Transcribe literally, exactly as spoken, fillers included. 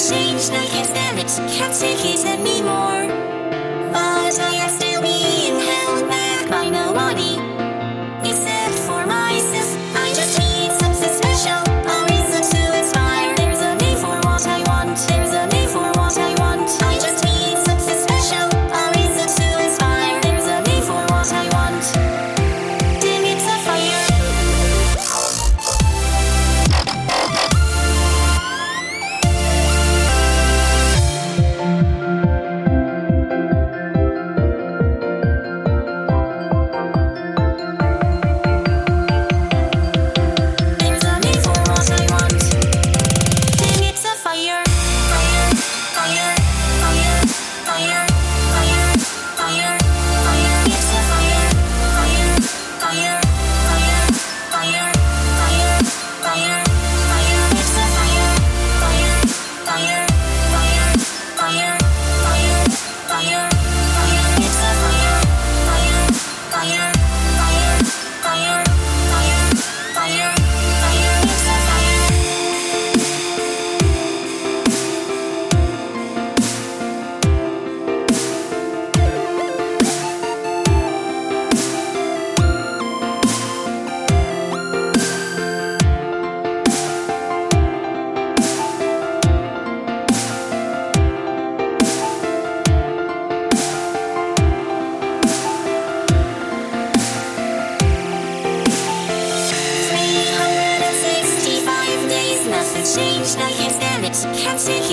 changed, I can't stand it, can't take it anymore. But I am still being held back by nobody, except for myself. I just need something special, a reason to inspire. There's a name for what I want, there's a name for what I want. I just need something special, a reason to inspire. There's a name for what I want. Dim it a fire. Changed, I can't stand it, can't take